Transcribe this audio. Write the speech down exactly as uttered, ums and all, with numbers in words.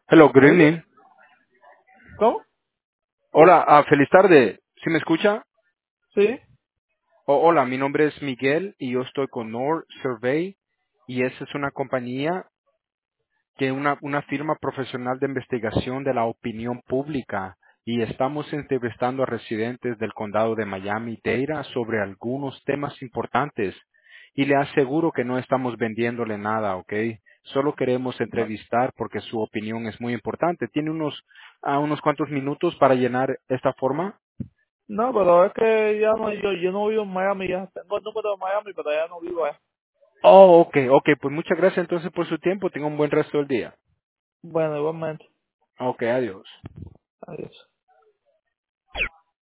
Hello, good ¿Oye? evening. ¿Cómo? Hola, ah, feliz tarde. ¿Sí me escucha? Sí. Oh, hola, mi nombre es Miguel y yo estoy con Nord Survey y esa es una compañía que una, una firma profesional de investigación de la opinión pública y estamos entrevistando a residentes del condado de Miami-Dade sobre algunos temas importantes y le aseguro que no estamos vendiéndole nada, ¿ok? Solo queremos No, entrevistar porque su opinión es muy importante. ¿Tiene unos, ah, unos cuantos minutos para llenar esta forma? no, pero es que ya no, yo, yo no vivo en Miami, ya tengo el número de Miami, pero ya no vivo allá. Oh, ok, ok, pues muchas gracias entonces por su tiempo. Tenga un buen resto del día. Bueno, igualmente. Ok, adiós. Adiós.